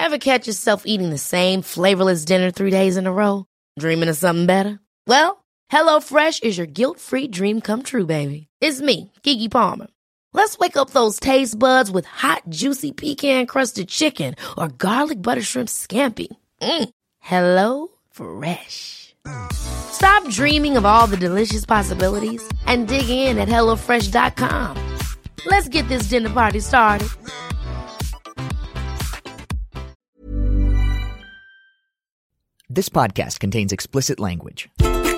Ever catch yourself eating the same flavorless dinner 3 days in a row? Dreaming of something better? Well, HelloFresh is your guilt-free dream come true, baby. It's me, Keke Palmer. Let's wake up those taste buds with hot, juicy pecan-crusted chicken or garlic butter shrimp scampi. Hello Fresh. Stop dreaming of all the delicious possibilities and dig in at HelloFresh.com. Let's get this dinner party started. This podcast contains explicit language.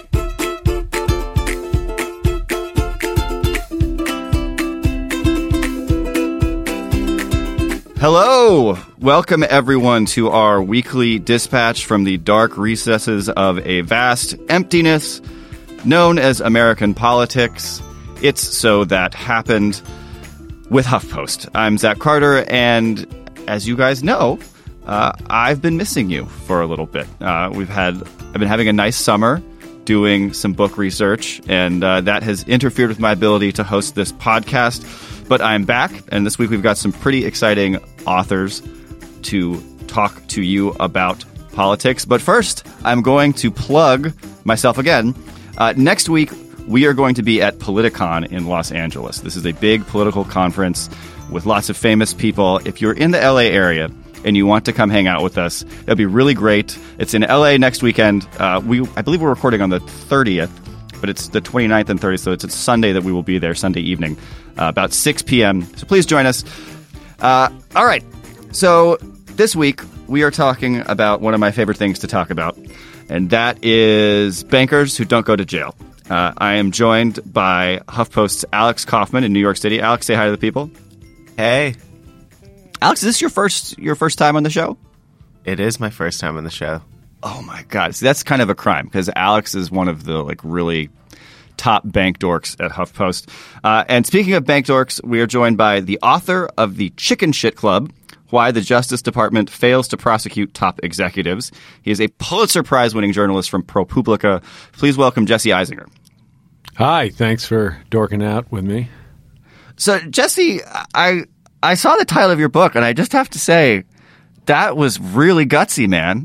Hello! Welcome everyone to our weekly dispatch from the dark recesses of a vast emptiness known as American politics. It's So That Happened with HuffPost. I'm Zach Carter, and as you guys know, I've been missing you for a little bit. I've been having a nice summer doing some book research, and that has interfered with my ability to host this podcast. But I'm back, and this week we've got some pretty exciting authors to talk to you about politics. But first, I'm going to plug myself again. Next week, we are going to be at Politicon in Los Angeles. This is a big political conference with lots of famous people. If you're in the LA area and you want to come hang out with us, that'd be really great. It's in LA next weekend. I believe we're recording on the 30th, but it's the 29th and 30th, so it's a Sunday that we will be there, Sunday evening, about 6 p.m. So please join us. All right. So this week, we are talking about one of my favorite things to talk about, and that is bankers who don't go to jail. I am joined by HuffPost's Alex Kaufman in New York City. Alex, say hi to the people. Hey. Alex, is this your first time on the show? It is my first time on the show. Oh, my God. See, that's kind of a crime, because Alex is one of the really top bank dorks at HuffPost. And speaking of bank dorks, we are joined by the author of The Chicken Shit Club, Why the Justice Department Fails to Prosecute Top Executives. He is a Pulitzer Prize-winning journalist from ProPublica. Please welcome Jesse Eisinger. Hi, thanks for dorking out with me. So, Jesse, I saw the title of your book, and I just have to say, that was really gutsy, man.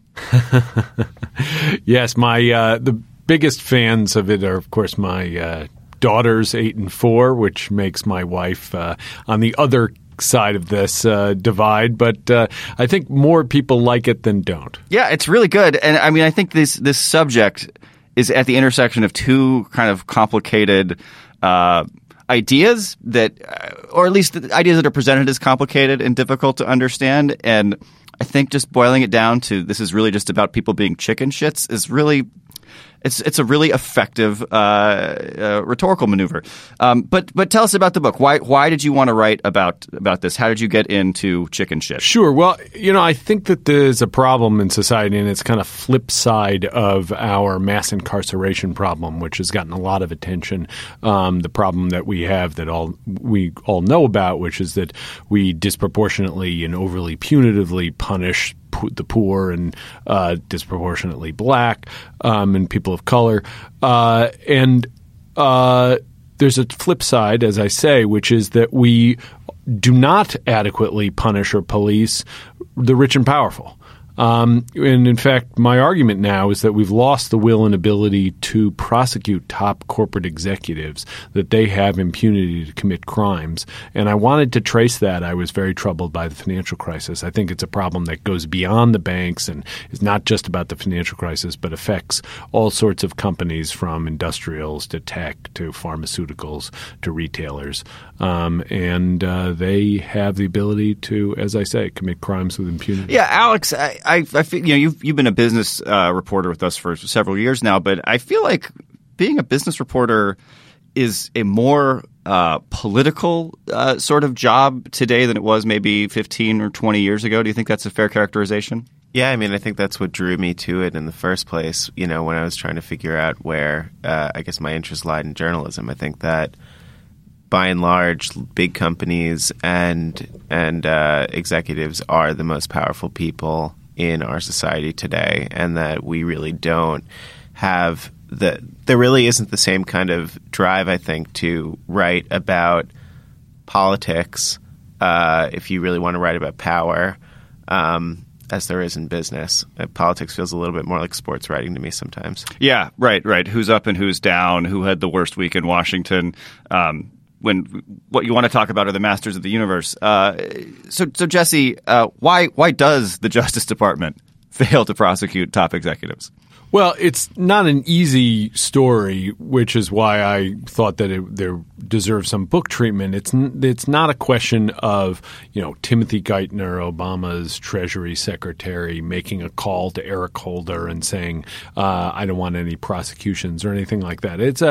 Yes, the biggest fans of it are, of course, my daughters, 8 and 4, which makes my wife on the other side of this divide. But I think more people like it than don't. Yeah, it's really good. And I mean, I think this subject is at the intersection of two kind of complicated ideas that, or at least the ideas that are presented as complicated and difficult to understand. And I think just boiling it down to this is really just about people being chicken shits is really it's a really effective rhetorical maneuver. But tell us about the book. Why did you want to write about this? How did you get into chicken shit? Sure. Well, I think that there's a problem in society, and it's kind of flip side of our mass incarceration problem, which has gotten a lot of attention. The problem that we have that we all know about, which is that we disproportionately and overly punitively punish the poor and disproportionately black and people of color. And there's a flip side, as I say, which is that we do not adequately punish or police the rich and powerful. And in fact, my argument now is that we've lost the will and ability to prosecute top corporate executives, that they have impunity to commit crimes. And I wanted to trace that. I was very troubled by the financial crisis. I think it's a problem that goes beyond the banks and is not just about the financial crisis, but affects all sorts of companies, from industrials to tech to pharmaceuticals to retailers. And they have the ability to, as I say, commit crimes with impunity. Yeah, Alex, I feel, you've been a business reporter with us for several years now, but I feel like being a business reporter is a more political sort of job today than it was maybe 15 or 20 years ago. Do you think that's a fair characterization? Yeah, I mean, I think that's what drew me to it in the first place. When I was trying to figure out where I guess my interest lied in journalism, I think that by and large, big companies and executives are the most powerful people in our society today, and that we really don't have there really isn't the same kind of drive, I think, to write about politics if you really want to write about power as there is in business. Politics feels a little bit more like sports writing to me sometimes. Yeah, right. Who's up and who's down? Who had the worst week in Washington? When what you want to talk about are the masters of the universe. So Jesse, why does the Justice Department fail to prosecute top executives? Well, it's not an easy story, which is why I thought that there deserves some book treatment. It's not a question of, Timothy Geithner, Obama's Treasury Secretary, making a call to Eric Holder and saying, I don't want any prosecutions or anything like that. It's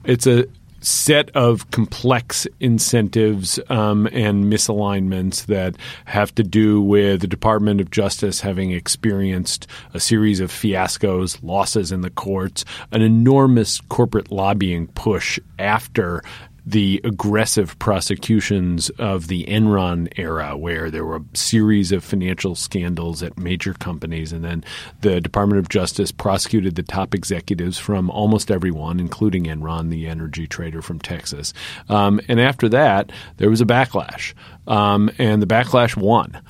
a set of complex incentives and misalignments that have to do with the Department of Justice having experienced a series of fiascos, losses in the courts, an enormous corporate lobbying push after the aggressive prosecutions of the Enron era, where there were a series of financial scandals at major companies, and then the Department of Justice prosecuted the top executives from almost everyone, including Enron, the energy trader from Texas. And after that, there was a backlash, and the backlash won.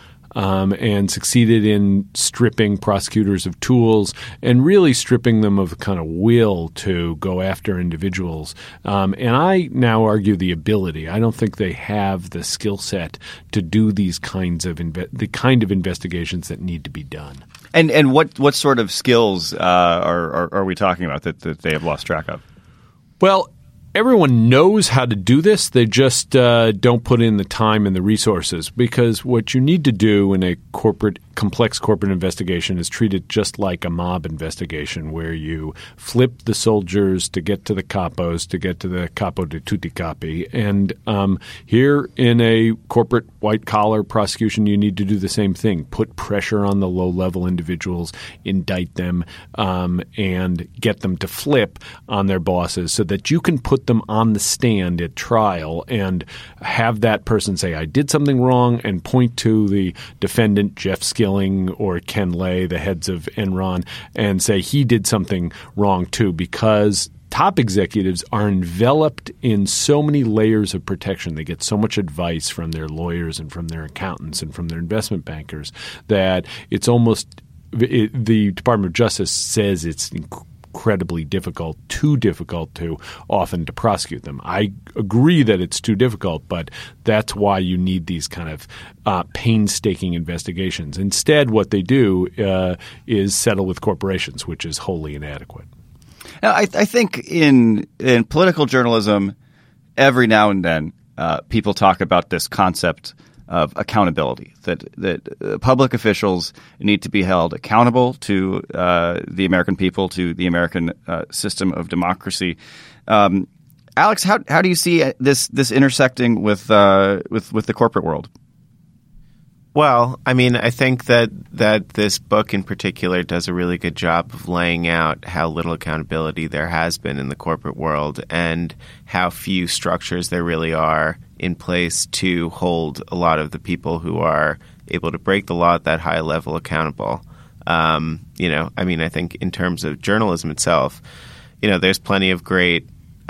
And succeeded in stripping prosecutors of tools and really stripping them of the kind of will to go after individuals. And I now argue the ability. I don't think they have the skill set to do these kinds of the kind of investigations that need to be done. And what sort of skills are we talking about that they have lost track of? Well, everyone knows how to do this. They just don't put in the time and the resources, because what you need to do in a complex corporate investigation is treat it just like a mob investigation, where you flip the soldiers to get to the capos, to get to the capo di tutti capi. And here in a corporate white-collar prosecution, you need to do the same thing. Put pressure on the low-level individuals, indict them, and get them to flip on their bosses so that you can put them on the stand at trial and have that person say, I did something wrong, and point to the defendant, Jeff Skilling or Ken Lay, the heads of Enron, and say he did something wrong too, because top executives are enveloped in so many layers of protection. They get so much advice from their lawyers and from their accountants and from their investment bankers that it's almost the Department of Justice says it's incredibly difficult, too difficult to often to prosecute them. I agree that it's too difficult, but that's why you need these kind of painstaking investigations. Instead, what they do is settle with corporations, which is wholly inadequate. Now, I think in political journalism, every now and then people talk about this concept of accountability, that public officials need to be held accountable to the American people, to the American system of democracy. Alex, how do you see this intersecting with the corporate world? Well, I mean, I think that this book in particular does a really good job of laying out how little accountability there has been in the corporate world and how few structures there really are in place to hold a lot of the people who are able to break the law at that high level accountable. I mean, I think in terms of journalism itself, there's plenty of great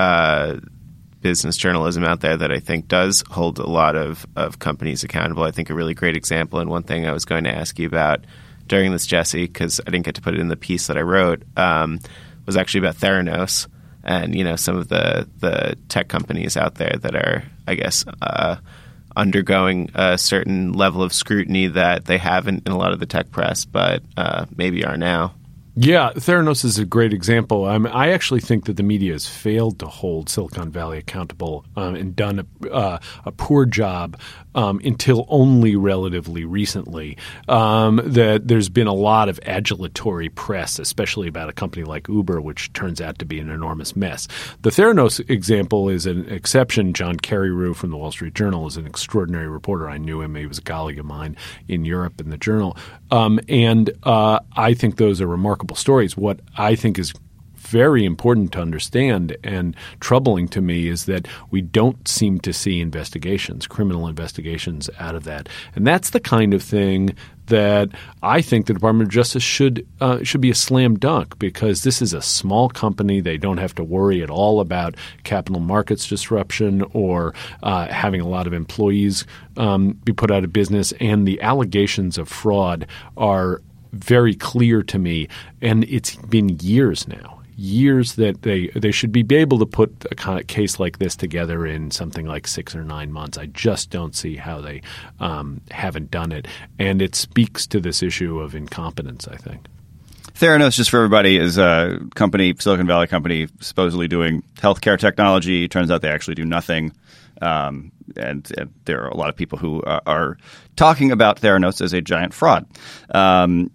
business journalism out there that I think does hold a lot of companies accountable. I think a really great example, and one thing I was going to ask you about during this, Jesse, because I didn't get to put it in the piece that I wrote, was actually about Theranos and, some of the tech companies out there that are, I guess, undergoing a certain level of scrutiny that they haven't in a lot of the tech press, but maybe are now. Yeah, Theranos is a great example. I actually think that the media has failed to hold Silicon Valley accountable and done a poor job until only relatively recently. That there's been a lot of adulatory press, especially about a company like Uber, which turns out to be an enormous mess. The Theranos example is an exception. John Carreyrou from the Wall Street Journal is an extraordinary reporter. I knew him. He was a colleague of mine in Europe in the Journal. And I think those are remarkable stories. What I think is very important to understand and troubling to me is that we don't seem to see criminal investigations out of that. And that's the kind of thing that I think the Department of Justice should be a slam dunk, because this is a small company. They don't have to worry at all about capital markets disruption or having a lot of employees be put out of business. And the allegations of fraud are very clear to me. And it's been years now. Years that they should be able to put a kind of case like this together in something like 6 or 9 months. I just don't see how they haven't done it. And it speaks to this issue of incompetence, I think. Theranos, just for everybody, is a company, Silicon Valley company, supposedly doing healthcare technology. Turns out they actually do nothing. And there are a lot of people who are talking about Theranos as a giant fraud. And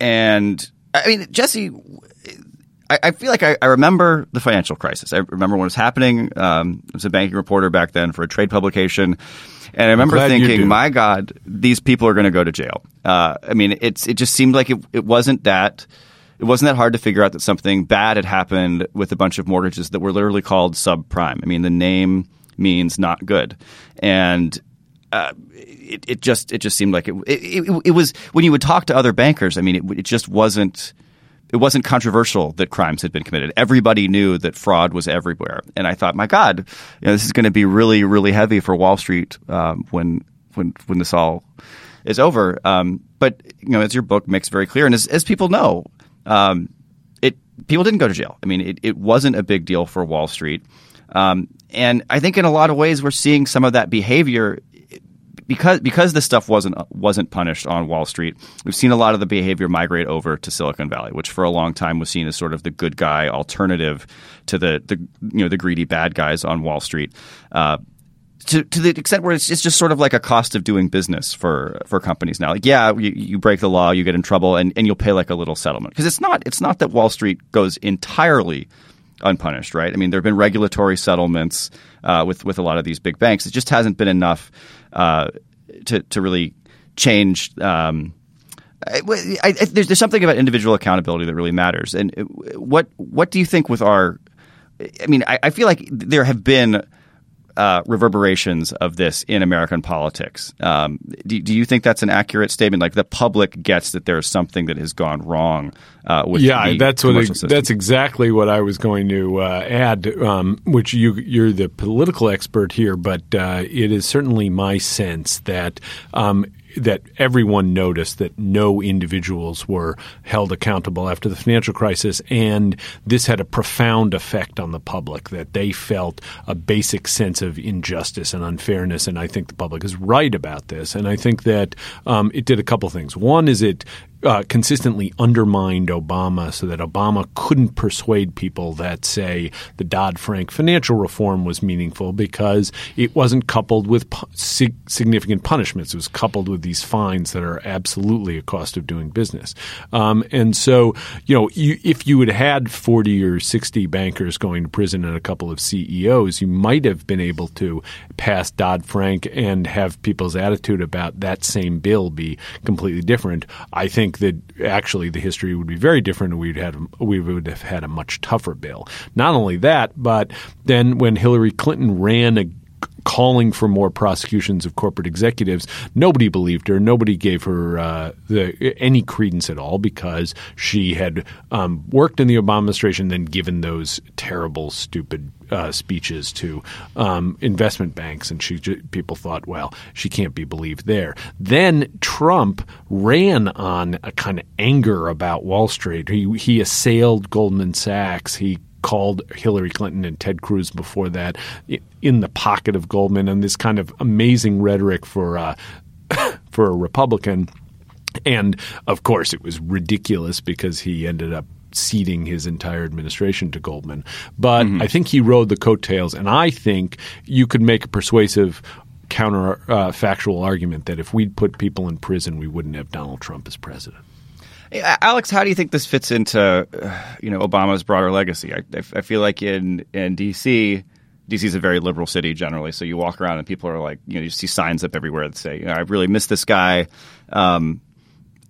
I mean, Jesse, I feel like I remember the financial crisis. I remember when it was happening. I was a banking reporter back then for a trade publication. And I remember thinking, my God, these people are going to go to jail. I mean, it just seemed like it wasn't that hard to figure out that something bad had happened with a bunch of mortgages that were literally called subprime. I mean, the name means not good. And it just seemed like it was when you would talk to other bankers. I mean, it just wasn't. It wasn't controversial that crimes had been committed. Everybody knew that fraud was everywhere. And I thought, my God, this is going to be really, really heavy for Wall Street when this all is over. But as your book makes very clear, and as people know, people didn't go to jail. I mean, it wasn't a big deal for Wall Street. And I think in a lot of ways we're seeing some of that behavior because this stuff wasn't punished on Wall Street. We've seen a lot of the behavior migrate over to Silicon Valley, which for a long time was seen as sort of the good guy alternative to the greedy bad guys on Wall Street. To the extent where it's just sort of like a cost of doing business for companies now. Like, yeah, you break the law, you get in trouble, and you'll pay like a little settlement. Because it's not that Wall Street goes entirely unpunished, right? I mean, there have been regulatory settlements with a lot of these big banks. It just hasn't been enough to really change. There's something about individual accountability that really matters. And what do you think with our? I mean, I feel like there have been reverberations of this in American politics. Do you think that's an accurate statement? Like the public gets that there's something that has gone wrong with the commercial system? That's exactly what I was going to add. Which you're the political expert here, but it is certainly my sense that that everyone noticed that no individuals were held accountable after the financial crisis, and this had a profound effect on the public, that they felt a basic sense of injustice and unfairness, and I think the public is right about this. And I think that it did a couple things. One is it consistently undermined Obama so that Obama couldn't persuade people that, say, the Dodd-Frank financial reform was meaningful because it wasn't coupled with significant punishments. It was coupled with these fines that are absolutely a cost of doing business. And so, if you had 40 or 60 bankers going to prison and a couple of CEOs, you might have been able to pass Dodd-Frank and have people's attitude about that same bill be completely different. I think that actually the history would be very different, and we would have had a much tougher bill. Not only that, but then when Hillary Clinton ran calling for more prosecutions of corporate executives, nobody believed her. Nobody gave her any credence at all because she had worked in the Obama administration, then given those terrible, stupid speeches to investment banks, and people thought, well, she can't be believed there. Then Trump ran on a kind of anger about Wall Street. He assailed Goldman Sachs. He called Hillary Clinton and Ted Cruz before that in the pocket of Goldman, and this kind of amazing rhetoric for a Republican. And of course, it was ridiculous because he ended up ceding his entire administration to Goldman. But I think he rode the coattails, and I think you could make a persuasive counterfactual argument that if we'd put people in prison, we wouldn't have Donald Trump as president. Alex, how do you think this fits into Obama's broader legacy? I feel like in D.C. is a very liberal city generally, so you walk around and people are like, you see signs up everywhere that say, I really miss this guy.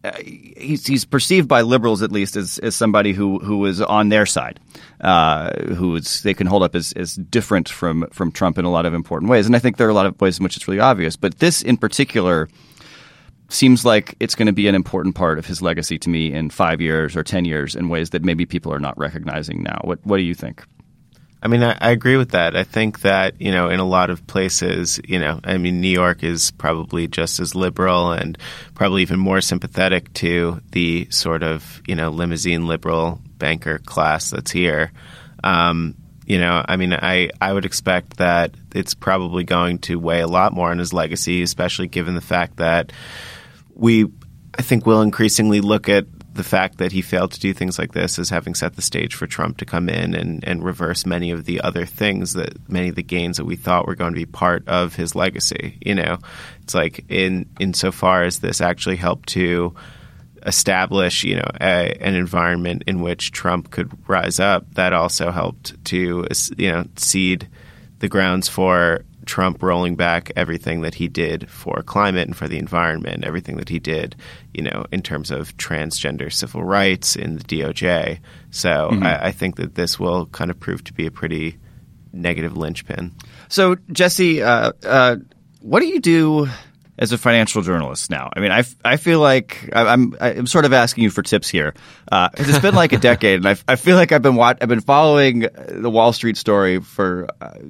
he's perceived by liberals, at least, as somebody who is on their side, they can hold up as different from Trump in a lot of important ways. And I think there are a lot of ways in which it's really obvious. But this in particular seems like it's going to be an important part of his legacy to me in 5 years or 10 years in ways that maybe people are not recognizing now. What do you think? I mean, I agree with that. I think that, in a lot of places, New York is probably just as liberal and probably even more sympathetic to the sort of, limousine liberal banker class that's here. I would expect that it's probably going to weigh a lot more on his legacy, especially given the fact that I think we'll increasingly look at the fact that he failed to do things like this as having set the stage for Trump to come in and reverse many of the other things many of the gains that we thought were going to be part of his legacy. It's like insofar as this actually helped to establish, an environment in which Trump could rise up, that also helped to, seed the grounds for Trump rolling back everything that he did for climate and for the environment, everything that he did, in terms of transgender civil rights in the DOJ. So I think that this will kind of prove to be a pretty negative linchpin. So, Jesse, what do you do as a financial journalist now? I mean, I feel like I'm sort of asking you for tips here. It's been like a decade, and I feel like I've been following the Wall Street story for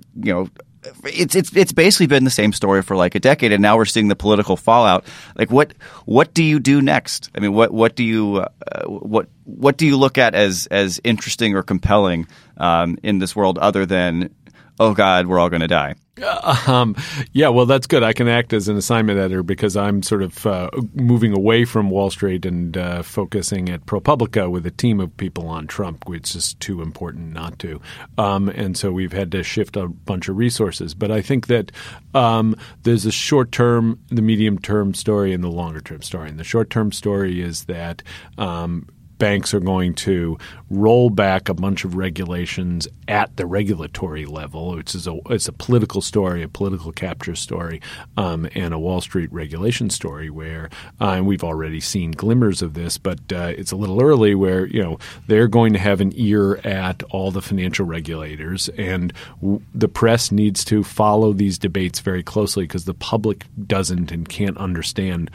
It's basically been the same story for like a decade, and now we're seeing the political fallout. Like, what do you do next? I mean, what do you look at as interesting or compelling in this world, other than, oh God, we're all going to die? Yeah, well, that's good. I can act as an assignment editor because I'm sort of moving away from Wall Street and focusing at ProPublica with a team of people on Trump, which is too important not to. And so we've had to shift a bunch of resources. But I think that there's a short-term, the medium-term story, and the longer-term story. And the short-term story is that banks are going to roll back a bunch of regulations at the regulatory level, which is it's a political story, a political capture story, and a Wall Street regulation story where and we've already seen glimmers of this, but it's a little early where they're going to have an ear at all the financial regulators, and the press needs to follow these debates very closely because the public doesn't and can't understand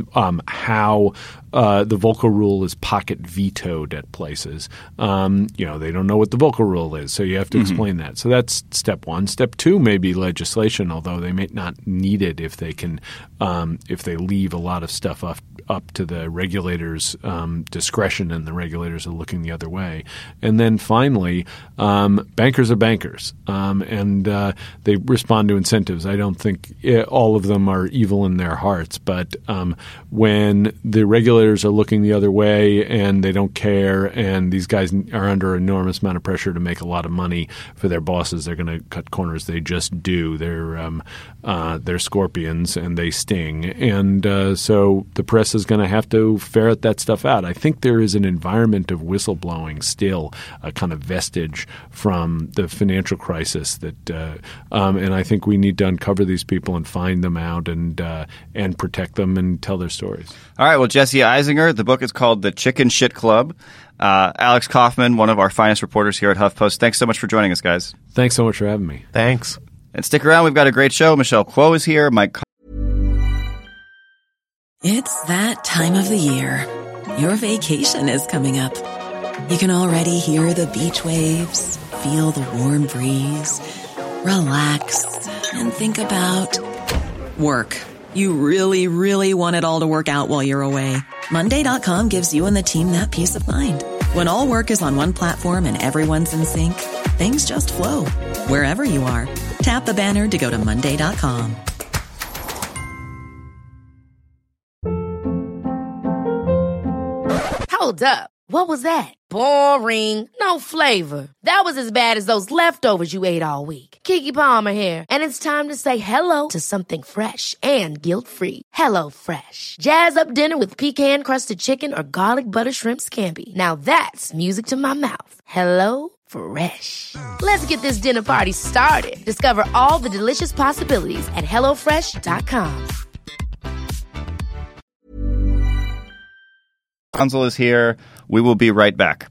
how the Volcker Rule is pocket vetoed at places. They don't know what the Volcker Rule is, so you have to explain that. So that's step one. Step two may be legislation, although they may not need it if they can if they leave a lot of stuff up to the regulators' discretion, and the regulators are looking the other way. And then finally, bankers are bankers, and they respond to incentives. I don't think all of them are evil in their hearts, but when the regulators are looking the other way and they don't care, and these guys are under an enormous amount of pressure to make a lot of money for their bosses, they're going to cut corners. They just do. They're scorpions and they sting, and so the press is going to have to ferret that stuff out. I think there is an environment of whistleblowing still, a kind of vestige from the financial crisis that, and I think we need to uncover these people and find them out and protect them and tell their stories. All right. Well, Jesse Eisinger, the book is called The Chicken Shit Club. Alex Kaufman, one of our finest reporters here at HuffPost. Thanks so much for joining us, guys. Thanks so much for having me. Thanks. And stick around. We've got a great show. Michelle Kuo is here. It's that time of the year. Your vacation is coming up. You can already hear the beach waves, feel the warm breeze, relax, and think about work. You really, really want it all to work out while you're away. Monday.com gives you and the team that peace of mind. When all work is on one platform and everyone's in sync, things just flow. Wherever you are, tap the banner to go to Monday.com. Hold up. What was that? Boring. No flavor. That was as bad as those leftovers you ate all week. Keke Palmer here, and it's time to say hello to something fresh and guilt-free. Hello Fresh. Jazz up dinner with pecan-crusted chicken or garlic butter shrimp scampi. Now that's music to my mouth. Hello Fresh. Let's get this dinner party started. Discover all the delicious possibilities at HelloFresh.com. Council is here. We will be right back.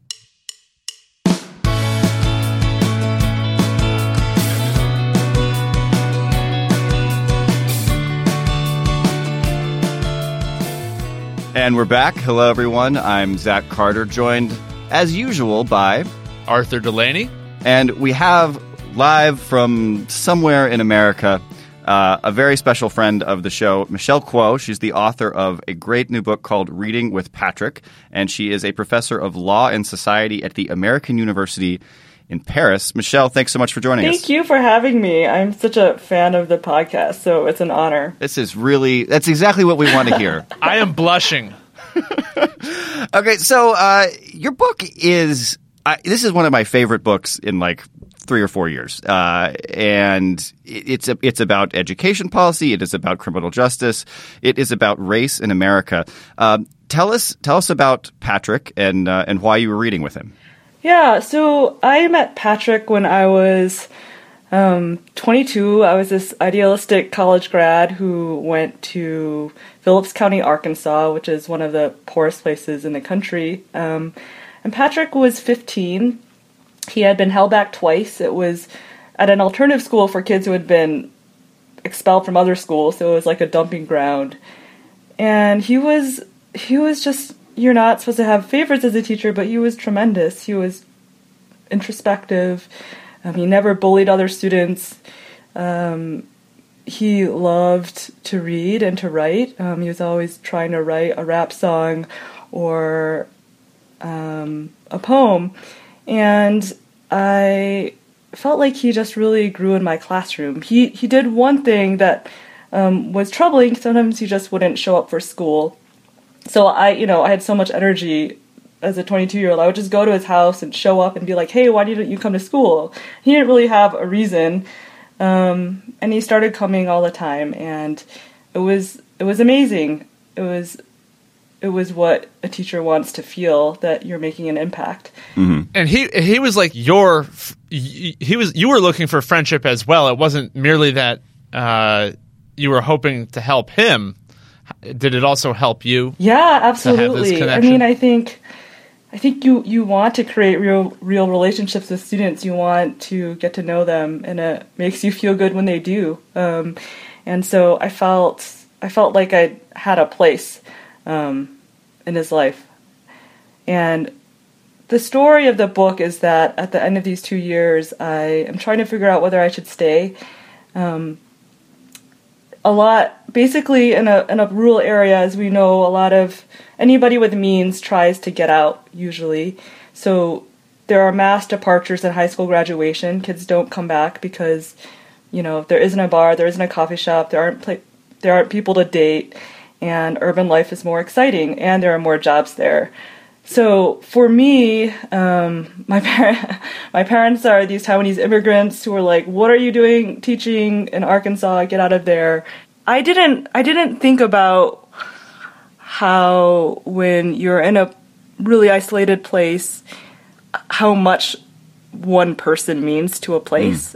And we're back. Hello, everyone. I'm Zach Carter, joined, as usual, by Arthur Delaney. And we have live from somewhere in America a very special friend of the show, Michelle Kuo. She's the author of a great new book called Reading with Patrick, and she is a professor of law and society at the American University in Paris. Michelle, thanks so much for joining us. Thank you for having me. I'm such a fan of the podcast, so it's an honor. That's exactly what we want to hear. I am blushing. Okay, so your book is, this is one of my favorite books in like 3 or 4 years. And it's about education policy. It is about criminal justice. It is about race in America. Tell us about Patrick and why you were reading with him. Yeah, so I met Patrick when I was 22. I was this idealistic college grad who went to Phillips County, Arkansas, which is one of the poorest places in the country. And Patrick was 15. He had been held back twice. It was at an alternative school for kids who had been expelled from other schools, so it was like a dumping ground. And he was just, you're not supposed to have favorites as a teacher, but he was tremendous. He was introspective. He never bullied other students. He loved to read and to write. He was always trying to write a rap song or a poem. And I felt like he just really grew in my classroom. He did one thing that was troubling. Sometimes he just wouldn't show up for school. So I had so much energy as a 22-year-old. I would just go to his house and show up and be like, hey, why didn't you come to school? He didn't really have a reason. And he started coming all the time. And it was amazing. It was what a teacher wants to feel, that you're making an impact. Mm-hmm. And he was like you were looking for friendship as well. It wasn't merely that you were hoping to help him. Did it also help you? Yeah, absolutely. I mean, I think you want to create real relationships with students. You want to get to know them, and it makes you feel good when they do. And so I felt like I had a place in his life. And the story of the book is that at the end of these 2 years, I am trying to figure out whether I should stay. Basically in a rural area, as we know, a lot of anybody with means tries to get out, usually. So there are mass departures at high school graduation. Kids don't come back because, there isn't a bar, there isn't a coffee shop, there aren't people to date, and urban life is more exciting, and there are more jobs there. So for me, my parents are these Taiwanese immigrants who are like, what are you doing teaching in Arkansas? Get out of there. I didn't think about how when you're in a really isolated place, how much one person means to a place.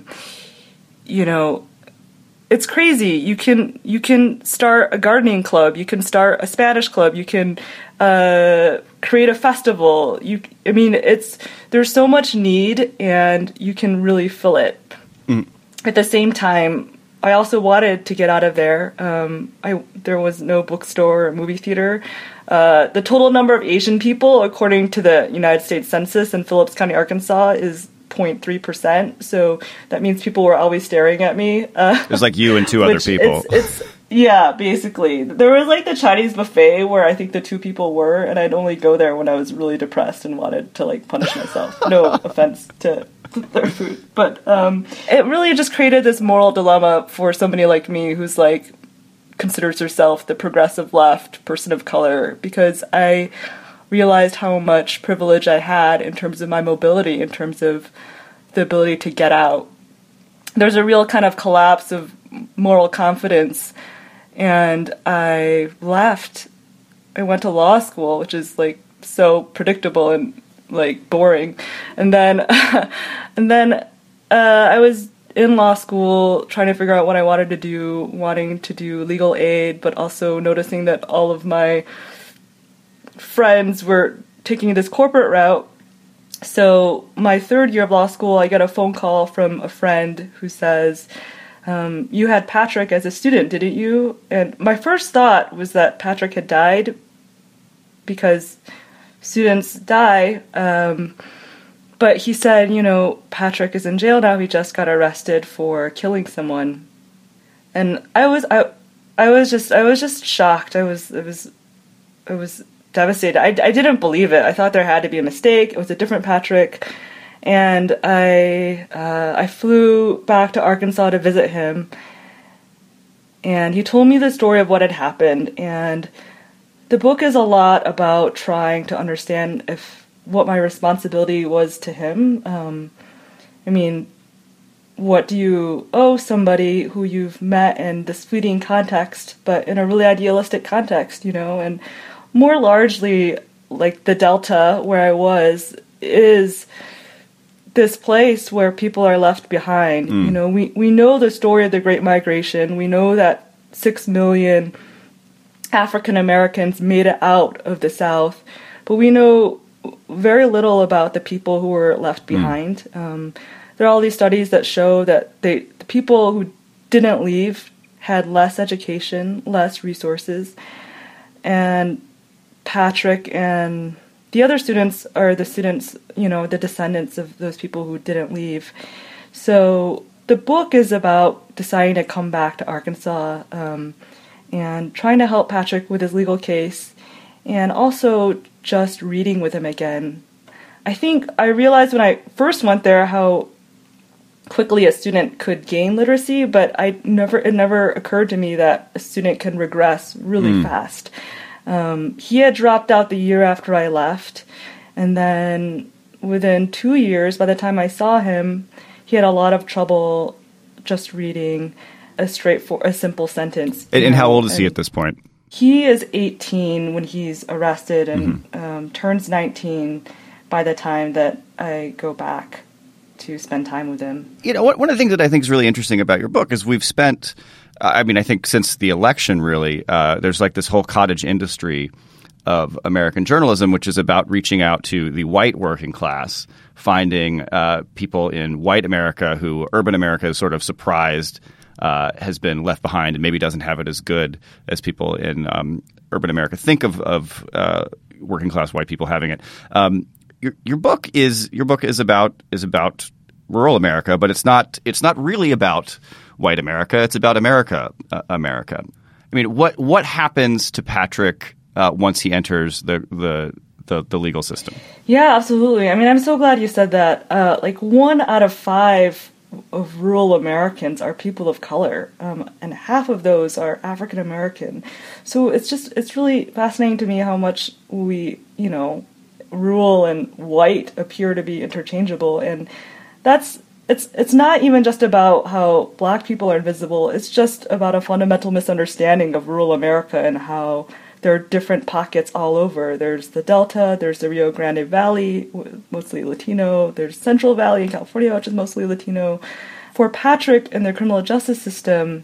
It's crazy. You can start a gardening club. You can start a Spanish club. You can create a festival. There's so much need, and you can really fill it. At the same time, I also wanted to get out of there. There was no bookstore or movie theater. The total number of Asian people, according to the United States Census in Phillips County, Arkansas, is 0.3%. So that means people were always staring at me. It was like you and two other people. Yeah, basically. There was like the Chinese buffet where I think the two people were, and I'd only go there when I was really depressed and wanted to punish myself. No offense to their food. But it really just created this moral dilemma for somebody like me who's considers herself the progressive left person of color, because I realized how much privilege I had in terms of my mobility, in terms of the ability to get out. There's a real kind of collapse of moral confidence, and I left. I went to law school, which is so predictable and boring. And then I was in law school trying to figure out what I wanted to do, wanting to do legal aid, but also noticing that all of my friends were taking this corporate route. So my third year of law school, I get a phone call from a friend who says, you had Patrick as a student, didn't you? And my first thought was that Patrick had died, because students die. But he said, Patrick is in jail now. He just got arrested for killing someone. And I was just shocked. I was devastated. I didn't believe it. I thought there had to be a mistake. It was a different Patrick. And I flew back to Arkansas to visit him. And he told me the story of what had happened. And the book is a lot about trying to understand what my responsibility was to him. What do you owe somebody who you've met in this fleeting context, but in a really idealistic context, and more largely, like the Delta where I was, is this place where people are left behind. We know the story of the Great Migration. We know that 6 million African Americans made it out of the South, but we know very little about the people who were left behind. There are all these studies that show that the people who didn't leave had less education, less resources, and Patrick and the other students are the students, the descendants of those people who didn't leave. So the book is about deciding to come back to Arkansas and trying to help Patrick with his legal case, and also just reading with him again. I think I realized when I first went there how quickly a student could gain literacy, but it never occurred to me that a student can regress really fast. He had dropped out the year after I left, and then within 2 years, by the time I saw him, he had a lot of trouble just reading a simple sentence. And how old is he at this point? He is 18 when he's arrested, and turns 19 by the time that I go back to spend time with him. One of the things that I think is really interesting about your book is we've spent, I think since the election really, there's like this whole cottage industry of American journalism, which is about reaching out to the white working class, finding people in white America who urban America is sort of surprised has been left behind and maybe doesn't have it as good as people in urban America think of working class white people having it. Your book is about rural America, but it's not really about white America. It's about America. What happens to Patrick once he enters the legal system? Yeah, absolutely. I'm so glad you said that. 1 out of 5 of rural Americans are people of color, and half of those are African American. So it's really fascinating to me how much we, rural and white appear to be interchangeable, and it's not even just about how black people are invisible. It's just about a fundamental misunderstanding of rural America and how there are different pockets all over. There's the Delta, there's the Rio Grande Valley, mostly Latino, there's Central Valley in California, which is mostly Latino. For Patrick in the criminal justice system,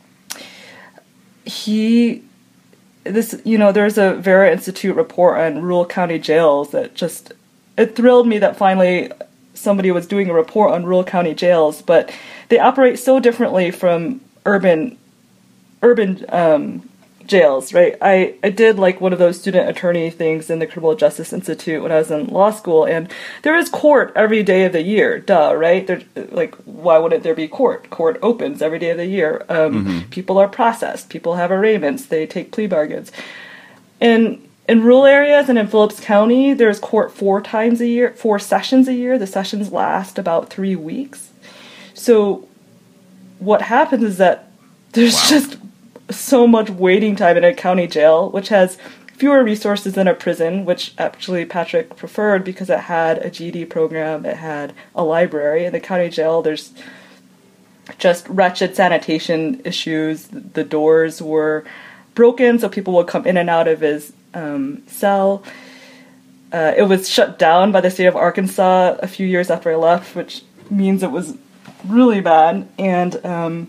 there's a Vera Institute report on rural county jails that it thrilled me that finally somebody was doing a report on rural county jails, but they operate so differently from urban jails, right? I did one of those student attorney things in the Criminal Justice Institute when I was in law school, and there is court every day of the year, right? Why wouldn't there be court? Court opens every day of the year. People are processed. People have arraignments. They take plea bargains. In rural areas and in Phillips County, there's court 4 sessions a year. The sessions last about 3 weeks. So what happens is that there's just so much waiting time in a county jail, which has fewer resources than a prison, which actually Patrick preferred because it had a GED program, it had a library. In the county jail, there's just wretched sanitation issues. The doors were broken, so people would come in and out of his cell. It was shut down by the state of Arkansas a few years after I left, which means it was really bad. And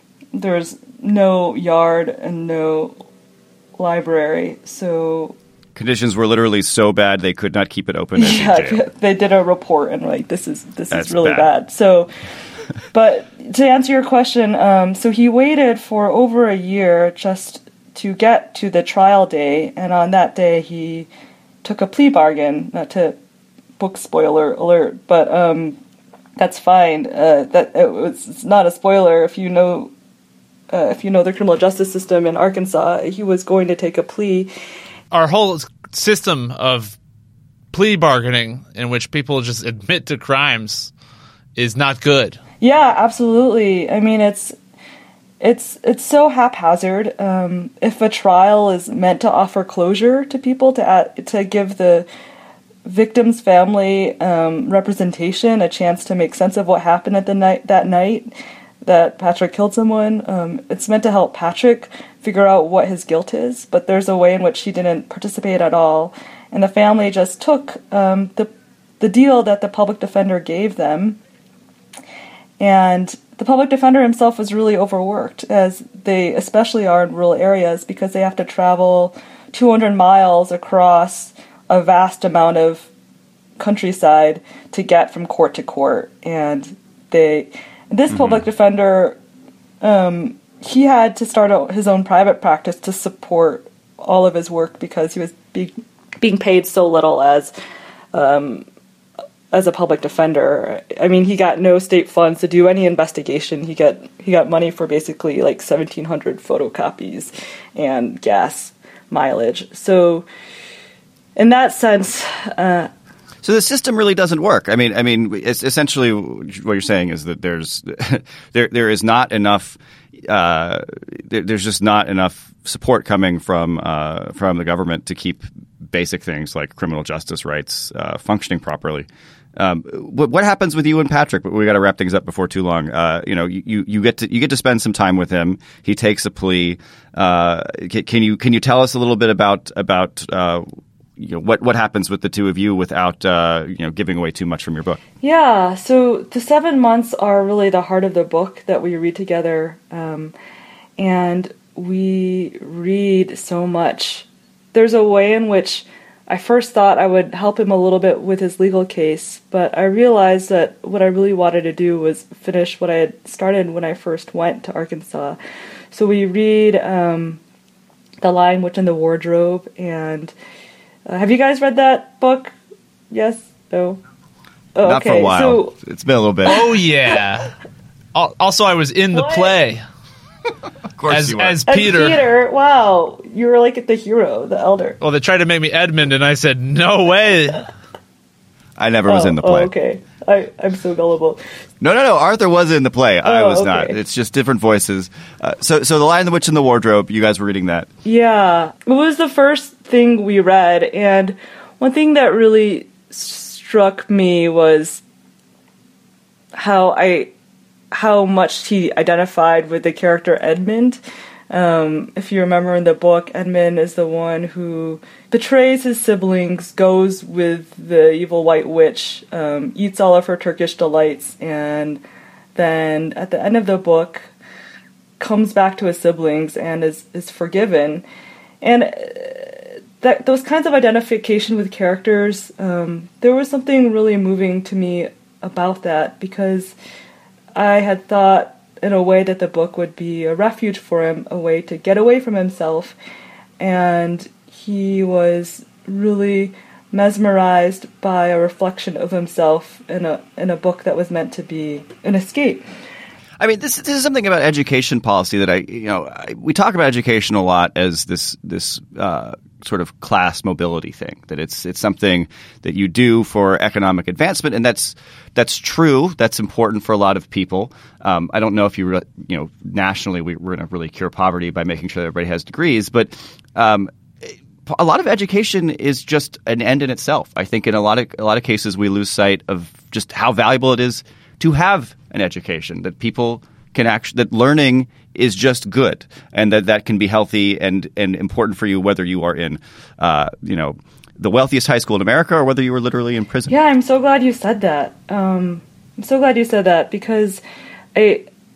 there's no yard and no library, so Conditions were literally so bad they could not keep it open as a jail. They did a report and like this is That's really bad. So, but to answer your question, so he waited for over a year just to get to the trial day, and on that day he took a plea bargain. Not to book spoiler alert, but that's fine. It's not a spoiler if you know the criminal justice system in Arkansas. He was going to take a plea. Our whole system of plea bargaining in which people just admit to crimes is not good. Yeah, absolutely. I mean, it's so haphazard. If a trial is meant to offer closure to people, to give the victim's family representation, a chance to make sense of what happened that night that Patrick killed someone, it's meant to help Patrick figure out what his guilt is, but there's a way in which he didn't participate at all, and the family just took the deal that the public defender gave them, and the public defender himself was really overworked, as they especially are in rural areas, because they have to travel 200 miles across a vast amount of countryside to get from court to court. And this public defender, he had to start out his own private practice to support all of his work because he was being paid so little as a public defender. I mean, he got no state funds to do any investigation. He got money for basically like 1,700 photocopies and gas mileage. So, in that sense, so the system really doesn't work. I mean, it's essentially what you're saying is that there is not enough. There's just not enough support coming from the government to keep basic things like criminal justice rights functioning properly. What happens with you and Patrick? We got to wrap things up before too long. You get to spend some time with him. He takes a plea. Can you tell us a little bit about what happens with the two of you without giving away too much from your book? Yeah. So the 7 months are really the heart of the book that we read together, and we read so much. There's a way in which I first thought I would help him a little bit with his legal case, but I realized that what I really wanted to do was finish what I had started when I first went to Arkansas. So we read The Lion, Witch, and the Wardrobe, and have you guys read that book? Yes? No? Oh, Not for a while. So, it's been a little bit. Oh, yeah. Also, I was in the play. Of course you were. As Peter. Peter, wow. You were like the hero, the elder. Well, they tried to make me Edmund, and I said, no way. I never was in the play. Oh, okay. I'm so gullible. No. Arthur was in the play. I was okay. not. It's just different voices. So The Lion, the Witch, and the Wardrobe, you guys were reading that. Yeah. It was the first thing we read, and one thing that really struck me was how much he identified with the character Edmund. If you remember in the book, Edmund is the one who betrays his siblings, goes with the evil white witch, eats all of her Turkish delights, and then at the end of the book comes back to his siblings and is forgiven. And those kinds of identification with characters, there was something really moving to me about that, because I had thought in a way that the book would be a refuge for him, a way to get away from himself, and he was really mesmerized by a reflection of himself in a book that was meant to be an escape. I mean, this is something about education policy that we talk about education a lot as this sort of class mobility thing, that it's something that you do for economic advancement, and that's true. That's important for a lot of people. I don't know if nationally we're going to really cure poverty by making sure that everybody has degrees, but a lot of education is just an end in itself. I think in a lot of cases we lose sight of just how valuable it is to have an education, that people can that learning is just good, and that can be healthy and important for you, whether you are in the wealthiest high school in America or whether you were literally in prison. Yeah, I'm so glad you said that. I'm so glad you said that, because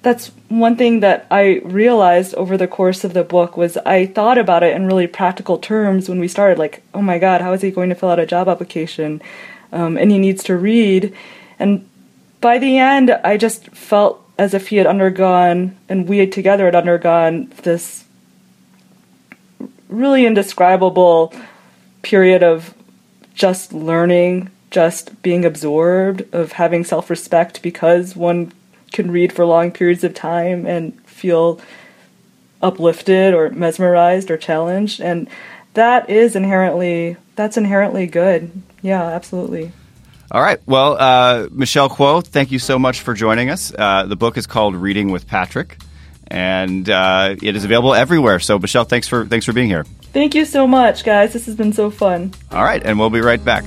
that's one thing that I realized over the course of the book was I thought about it in really practical terms when we started, like, oh my God, how is he going to fill out a job application? And he needs to read. And by the end, I just felt as if he had undergone, and we together had undergone, this really indescribable period of just learning, just being absorbed, of having self-respect because one can read for long periods of time and feel uplifted or mesmerized or challenged. And that's inherently good. Yeah, absolutely. All right. Well, Michelle Kuo, thank you so much for joining us. The book is called Reading with Patrick, and it is available everywhere. So, Michelle, thanks for being here. Thank you so much, guys. This has been so fun. All right, and we'll be right back.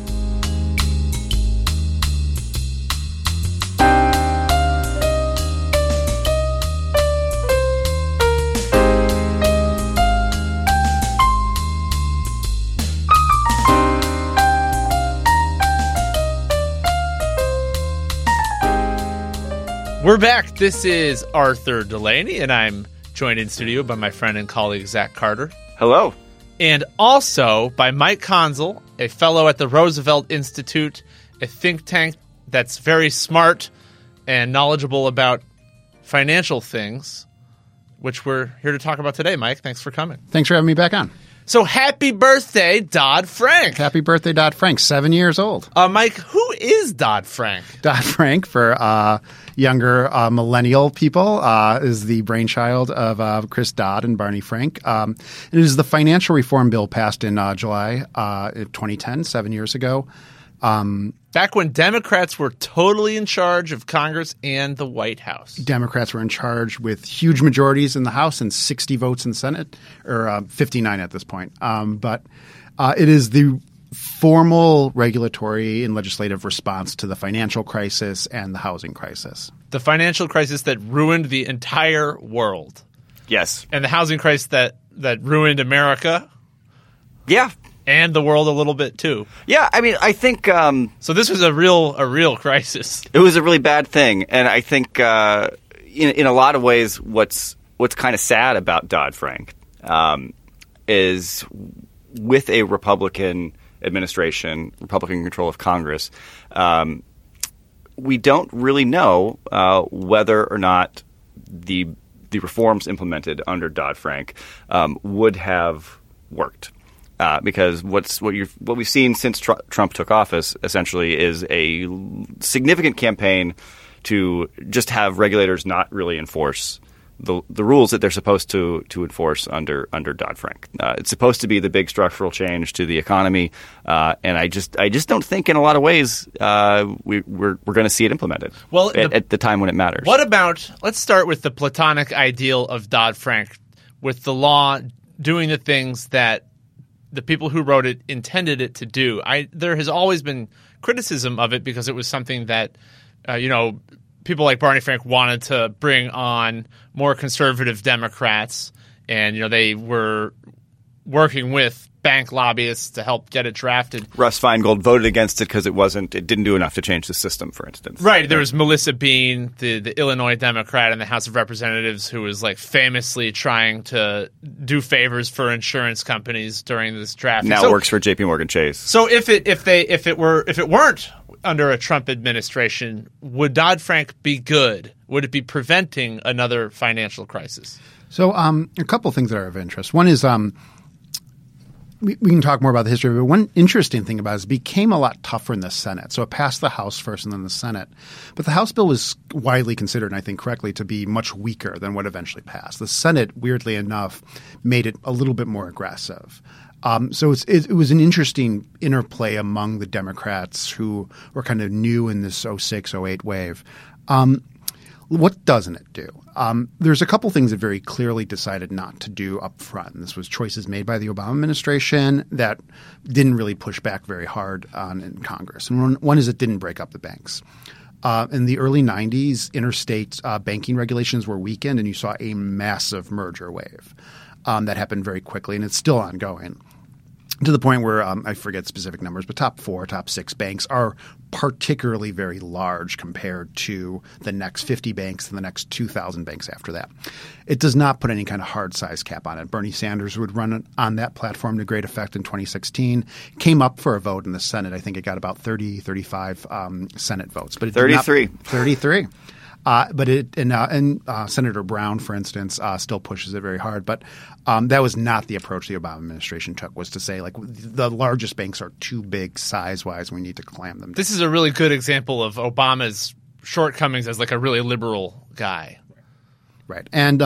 We're back. This is Arthur Delaney, and I'm joined in studio by my friend and colleague, Zach Carter. Hello. And also by Mike Conzel, a fellow at the Roosevelt Institute, a think tank that's very smart and knowledgeable about financial things, which we're here to talk about today. Mike, thanks for coming. Thanks for having me back on. So happy birthday, Dodd-Frank. Happy birthday, Dodd-Frank. 7 years old. Mike, who is Dodd-Frank? Dodd-Frank, for younger millennial people, is the brainchild of Chris Dodd and Barney Frank. It is the financial reform bill passed in July 2010, 7 years ago. Back when Democrats were totally in charge of Congress and the White House. Democrats were in charge with huge majorities in the House and 60 votes in the Senate, or 59 at this point. But it is the formal regulatory and legislative response to the financial crisis and the housing crisis. The financial crisis that ruined the entire world. Yes. And the housing crisis that ruined America. Yeah. And the world a little bit too. Yeah, I mean, I think so. This was a real crisis. It was a really bad thing, and I think in a lot of ways, what's kind of sad about Dodd-Frank is with a Republican administration, Republican control of Congress, we don't really know whether or not the reforms implemented under Dodd-Frank would have worked. Because what we've seen since Trump took office essentially is a significant campaign to just have regulators not really enforce the rules that they're supposed to enforce under Dodd-Frank. It's supposed to be the big structural change to the economy, and I just don't think in a lot of ways we're going to see it implemented. Well, at the time when it matters. What about? Let's start with the platonic ideal of Dodd-Frank, with the law doing the things that the people who wrote it intended it to do. There has always been criticism of it because it was something that, people like Barney Frank wanted to bring on more conservative Democrats, and they were working with bank lobbyists to help get it drafted. Russ Feingold voted against it because it didn't do enough to change the system, for instance. Right. There was Melissa Bean, the Illinois Democrat in the House of Representatives, who was famously trying to do favors for insurance companies during this draft. Now works for J.P. Morgan Chase. So if it weren't under a Trump administration, would Dodd-Frank be good? Would it be preventing another financial crisis? So a couple of things that are of interest. One is we can talk more about the history, but one interesting thing about it is it became a lot tougher in the Senate. So it passed the House first and then the Senate. But the House bill was widely considered, and I think correctly, to be much weaker than what eventually passed. The Senate, weirdly enough, made it a little bit more aggressive. So it was an interesting interplay among the Democrats who were kind of new in this 06, 08 wave. What doesn't it do? There's a couple things it very clearly decided not to do up front. And this was choices made by the Obama administration that didn't really push back very hard in Congress. And one is it didn't break up the banks. In the early 90s, interstate banking regulations were weakened, and you saw a massive merger wave that happened very quickly, and it's still ongoing. to the point where I forget specific numbers, but top 4, top 6 banks are particularly very large compared to the next 50 banks and the next 2,000 banks after that. It does not put any kind of hard size cap on it. Bernie Sanders would run on that platform to great effect in 2016. Came up for a vote in the Senate. I think it got about 30, 35 Senate votes. But it 33. 33. Senator Brown, for instance, still pushes it very hard. But that was not the approach the Obama administration took, was to say, like, the largest banks are too big size-wise. We need to clamp them down. This is a really good example of Obama's shortcomings as like a really liberal guy. Right. And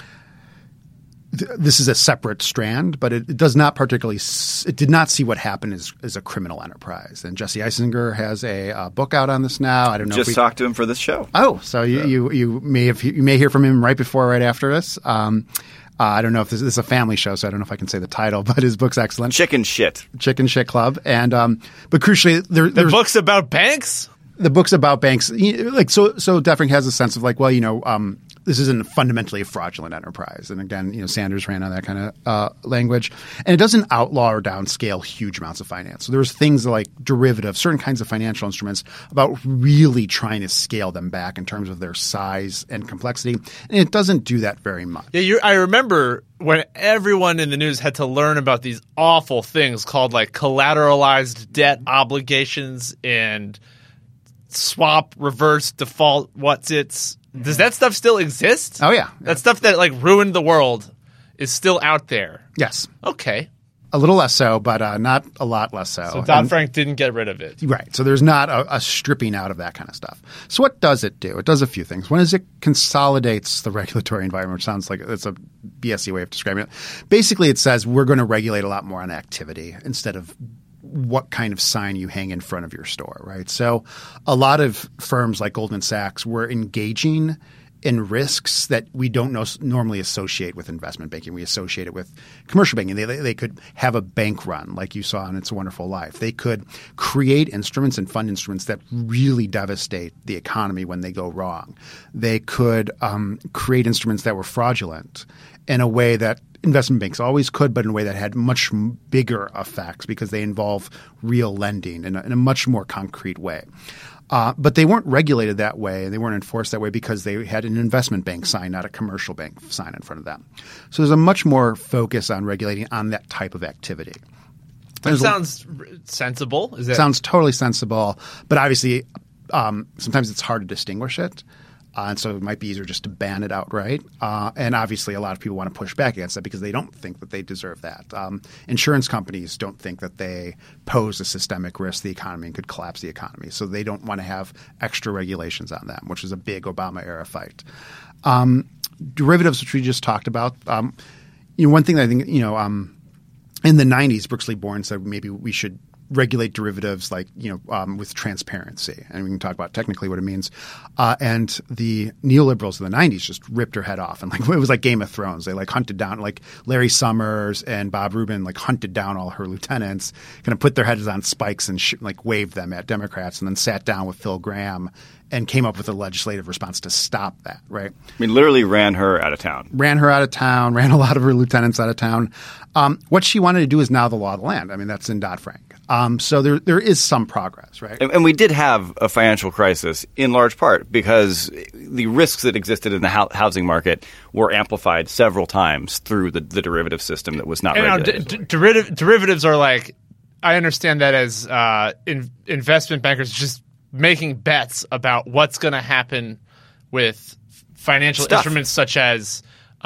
this is a separate strand, but it does not particularly – it did not see what happened as a criminal enterprise. And Jesse Eisinger has a book out on this now. I don't know Just talked to him for this show. Oh, so you may hear from him right before or right after this. I don't know if this is a family show, so I don't know if I can say the title, but his book's excellent. Chicken Shit Club. And but crucially, there's book's about banks? The book's about banks. Like so Defring has a sense of like, well, this isn't fundamentally a fraudulent enterprise. And again, Sanders ran on that kind of language. And it doesn't outlaw or downscale huge amounts of finance. So there's things like derivatives, certain kinds of financial instruments, about really trying to scale them back in terms of their size and complexity. And it doesn't do that very much. Yeah, I remember when everyone in the news had to learn about these awful things called like collateralized debt obligations and swap reverse default does that stuff still exist? Oh, yeah. That stuff that like ruined the world is still out there. Yes. Okay. A little less so, but not a lot less so. So Dodd-Frank didn't get rid of it. Right. So there's not a stripping out of that kind of stuff. So what does it do? It does a few things. One is it consolidates the regulatory environment, which sounds like it's a BSy way of describing it. Basically, it says we're going to regulate a lot more on activity instead of what kind of sign you hang in front of your store, right? So a lot of firms like Goldman Sachs were engaging in risks that we don't normally associate with investment banking. We associate it with commercial banking. They could have a bank run like you saw in It's a Wonderful Life. They could create instruments and fund instruments that really devastate the economy when they go wrong. They could create instruments that were fraudulent in a way that investment banks always could, but in a way that had much bigger effects because they involve real lending in a much more concrete way. But they weren't regulated that way, and they weren't enforced that way because they had an investment bank sign, not a commercial bank sign in front of them. So there's a much more focus on regulating on that type of activity. That sounds sensible. Sounds totally sensible, but obviously sometimes it's hard to distinguish it. And so it might be easier just to ban it outright. And obviously a lot of people want to push back against that because they don't think that they deserve that. Insurance companies don't think that they pose a systemic risk to the economy and could collapse the economy. So they don't want to have extra regulations on them, which is a big Obama-era fight. Derivatives, which we just talked about. One thing that I think, in the 90s, Brooks Lee Bourne said maybe we should regulate derivatives with transparency. And we can talk about technically what it means. And the neoliberals of the 90s just ripped her head off. And it was like Game of Thrones. They hunted down Larry Summers and Bob Rubin hunted down all her lieutenants, kind of put their heads on spikes and waved them at Democrats, and then sat down with Phil Gramm and came up with a legislative response to stop that, right? I mean, literally ran her out of town. Ran a lot of her lieutenants out of town. What she wanted to do is now the law of the land. I mean, that's in Dodd-Frank. So there is some progress, right? And we did have a financial crisis in large part because the risks that existed in the housing market were amplified several times through the derivative system that was not regulated. Derivatives are I understand that as investment bankers just making bets about what's going to happen with financial instruments such as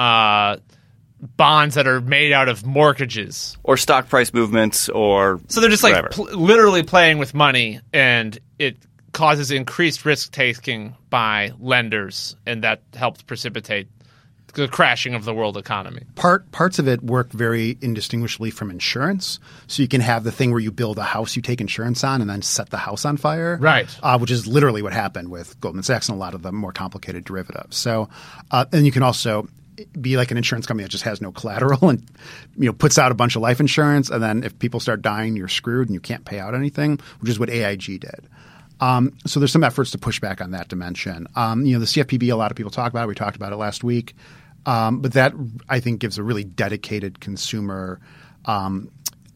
bonds that are made out of mortgages or stock price movements or so they're just literally playing with money, and it causes increased risk taking by lenders, and that helps precipitate the crashing of the world economy. Parts of it work very indistinguishably from insurance. So you can have the thing where you build a house you take insurance on and then set the house on fire. Right. Which is literally what happened with Goldman Sachs and a lot of the more complicated derivatives. So and you can also be like an insurance company that just has no collateral and puts out a bunch of life insurance, and then if people start dying, you're screwed and you can't pay out anything, which is what AIG did. So there's some efforts to push back on that dimension. The CFPB, a lot of people talk about it. We talked about it last week. But that, I think, gives a really dedicated consumer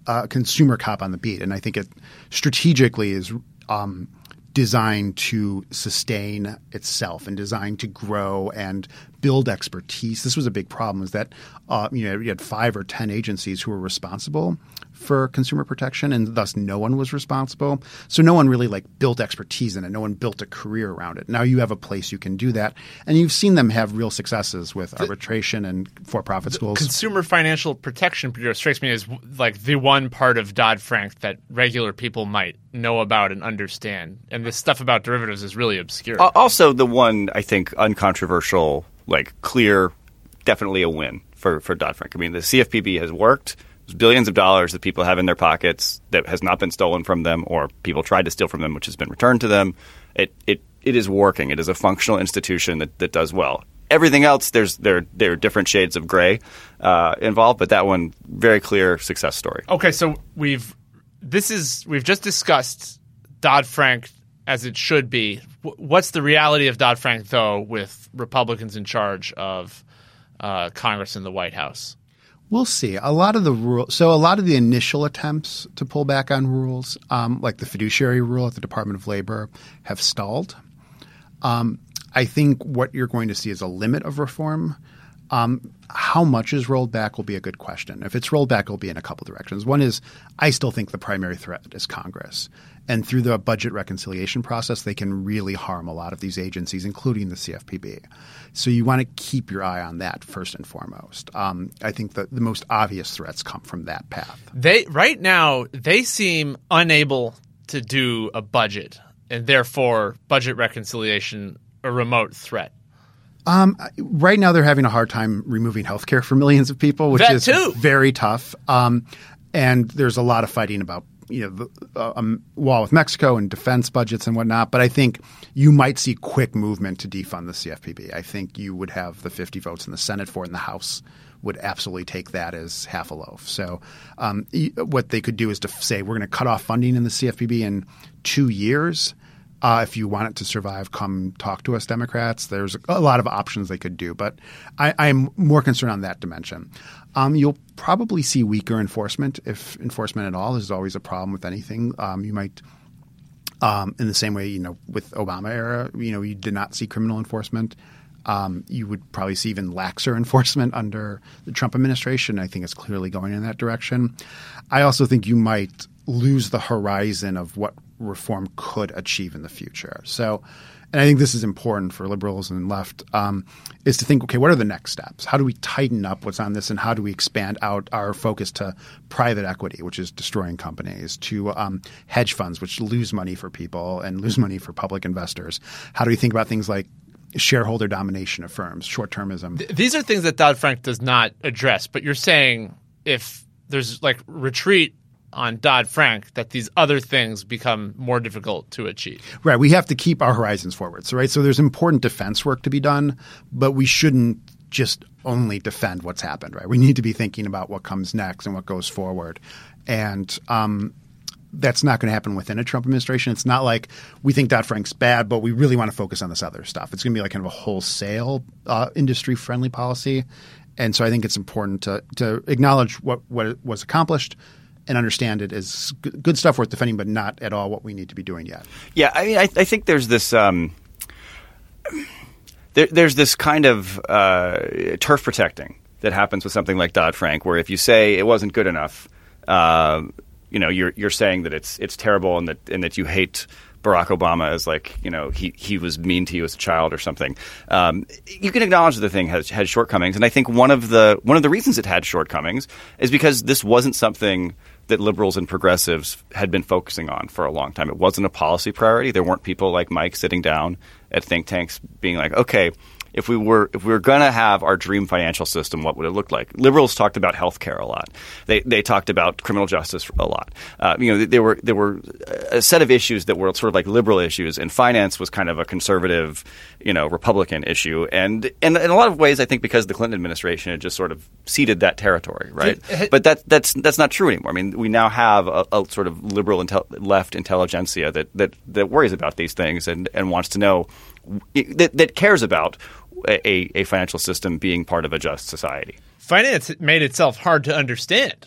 consumer cop on the beat, and I think it strategically is designed to sustain itself and designed to grow and build expertise. This was a big problem, is that you had 5 or 10 agencies who were responsible for consumer protection, and thus no one was responsible. So no one really built expertise in it. No one built a career around it. Now you have a place you can do that, and you've seen them have real successes with arbitration and for-profit schools. Consumer Financial Protection Bureau strikes me as the one part of Dodd-Frank that regular people might know about and understand, and this stuff about derivatives is really obscure. Also, the one I think uncontroversial, clear, definitely a win for Dodd-Frank. I mean, the CFPB has worked. There's billions of dollars that people have in their pockets that has not been stolen from them, or people tried to steal from them, which has been returned to them. It is working. It is a functional institution that does well. Everything else, there are different shades of gray involved, but that one, very clear success story. Okay, so we've just discussed Dodd-Frank as it should be. What's the reality of Dodd-Frank, though, with Republicans in charge of Congress and the White House? We'll see. A lot of the initial attempts to pull back on rules, like the fiduciary rule at the Department of Labor, have stalled. I think what you're going to see is a limit of reform. How much is rolled back will be a good question. If it's rolled back, it'll be in a couple directions. One is, I still think the primary threat is Congress. And through the budget reconciliation process, they can really harm a lot of these agencies, including the CFPB. So you want to keep your eye on that first and foremost. I think that the most obvious threats come from that path. Right now, they seem unable to do a budget, and therefore budget reconciliation a remote threat. Right now, they're having a hard time removing health care for millions of people, which is very tough. And there's a lot of fighting about the wall with Mexico and defense budgets and whatnot. But I think you might see quick movement to defund the CFPB. I think you would have the 50 votes in the Senate for it, and the House would absolutely take that as half a loaf. So what they could do is to say, we're going to cut off funding in the CFPB in 2 years. If you want it to survive, come talk to us, Democrats. There's a lot of options they could do, but I'm more concerned on that dimension. You'll probably see weaker enforcement, if enforcement at all. There's always a problem with anything. You might, in the same way, with Obama era, you did not see criminal enforcement. You would probably see even laxer enforcement under the Trump administration. I think it's clearly going in that direction. I also think you might lose the horizon of what reform could achieve in the future. So, and I think this is important for liberals and left, is to think, okay, what are the next steps? How do we tighten up what's on this, and how do we expand out our focus to private equity, which is destroying companies, to hedge funds, which lose money for people and lose money for public investors? How do we think about things like shareholder domination of firms, short-termism? These are things that Dodd-Frank does not address, but you're saying if there's retreat on Dodd-Frank, that these other things become more difficult to achieve. Right. We have to keep our horizons forward. So there's important defense work to be done, but we shouldn't just only defend what's happened, right? We need to be thinking about what comes next and what goes forward. And that's not going to happen within a Trump administration. It's not like we think Dodd-Frank's bad, but we really want to focus on this other stuff. It's going to be kind of a wholesale industry-friendly policy. And so I think it's important to acknowledge what was accomplished and understand it as good stuff worth defending, but not at all what we need to be doing yet. Yeah, I mean, I think there's this there's this kind of turf protecting that happens with something like Dodd-Frank, where if you say it wasn't good enough, you're saying that it's terrible and that you hate Barack Obama as he was mean to you as a child or something. You can acknowledge that the thing had shortcomings, and I think one of the reasons it had shortcomings is because this wasn't something that liberals and progressives had been focusing on for a long time. It wasn't a policy priority. There weren't people like Mike sitting down at think tanks being like, okay, if we were going to have our dream financial system, what would it look like? Liberals talked about healthcare a lot. They talked about criminal justice a lot. There were a set of issues that were sort of like liberal issues, and finance was kind of a conservative, Republican issue. And in a lot of ways, I think because the Clinton administration had just sort of ceded that territory, right? But that's not true anymore. I mean, we now have a sort of liberal left intelligentsia that worries about these things and wants to know that cares about a financial system being part of a just society. Finance made itself hard to understand.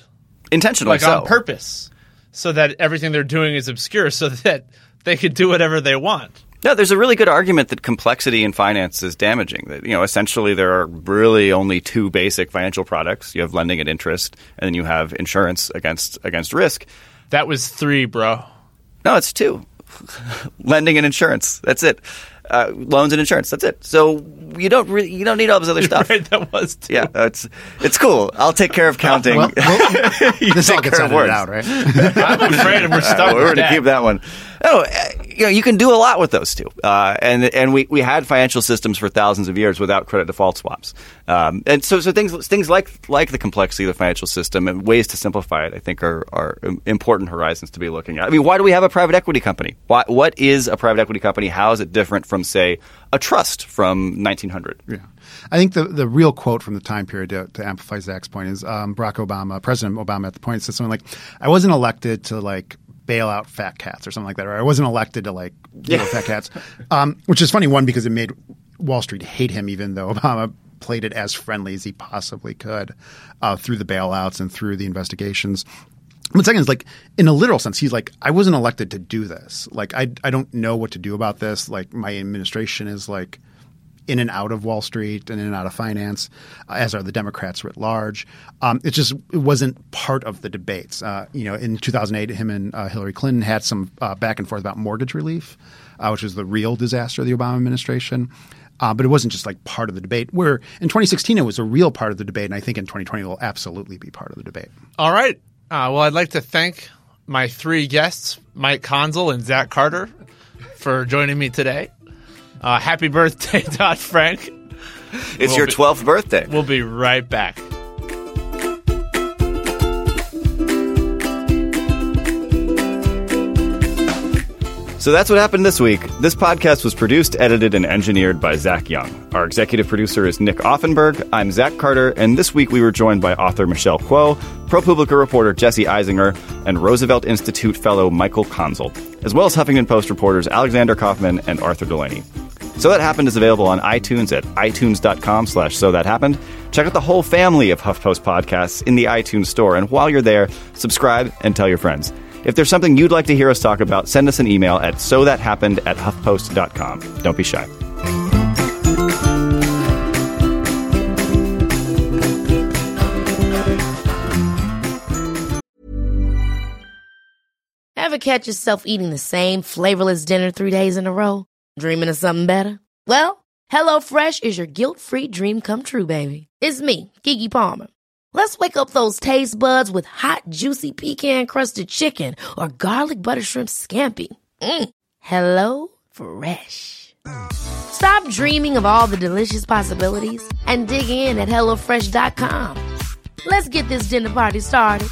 Intentionally like so. on purpose, so that everything they're doing is obscure, so that they could do whatever they want. No, there's a really good argument that complexity in finance is damaging. That, essentially there are really only two basic financial products. You have lending and interest, and then you have insurance against risk. That was 3, bro. No, it's 2. Lending and insurance. That's it. Loans and insurance. That's it. So you don't need all this other stuff. Right, that was 2. Yeah, it's cool. I'll take care of counting. This all gets edited out, right? I'm afraid we're stuck We're with going to that. keep that one. No, you can do a lot with those two. And we had financial systems for thousands of years without credit default swaps. And so things like the complexity of the financial system and ways to simplify it, I think, are important horizons to be looking at. I mean, why do we have a private equity company? What is a private equity company? How is it different from, say, a trust from 1900? Yeah. I think the real quote from the time period to amplify Zach's point is President Obama at the point said something like, I wasn't elected to bail out fat cats or something like that, or I wasn't elected to deal with fat cats, which is funny, one, because it made Wall Street hate him, even though Obama played it as friendly as he possibly could through the bailouts and through the investigations. But second is in a literal sense, he's I wasn't elected to do this. I don't know what to do about this. My administration is in and out of Wall Street and in and out of finance, as are the Democrats writ large. It wasn't part of the debates. In 2008, him and Hillary Clinton had some back and forth about mortgage relief, which was the real disaster of the Obama administration. But it wasn't just part of the debate, where in 2016 it was a real part of the debate, and I think in 2020 it will absolutely be part of the debate. All right. Well, I'd like to thank my 3 guests, Mike Conzel and Zach Carter, for joining me today. Happy birthday, Dodd-Frank. It's your 12th birthday. We'll be right back. So that's what happened this week. This podcast was produced, edited, and engineered by Zach Young. Our executive producer is Nick Offenberg. I'm Zach Carter, and this week we were joined by author Michelle Kuo, ProPublica reporter Jesse Eisinger, and Roosevelt Institute fellow Michael Conzel, as well as Huffington Post reporters Alexander Kaufman and Arthur Delaney. So That Happened is available on iTunes at itunes.com/SoThatHappened. Check out the whole family of HuffPost podcasts in the iTunes store, and while you're there, subscribe and tell your friends. If there's something you'd like to hear us talk about, send us an email at sothathappened@huffpost.com. Don't be shy. Ever catch yourself eating the same flavorless dinner 3 days in a row? Dreaming of something better? Well, HelloFresh is your guilt-free dream come true, baby. It's me, Keke Palmer. Let's wake up those taste buds with hot, juicy pecan-crusted chicken or garlic butter shrimp scampi. Hello Fresh. Stop dreaming of all the delicious possibilities and dig in at HelloFresh.com. Let's get this dinner party started.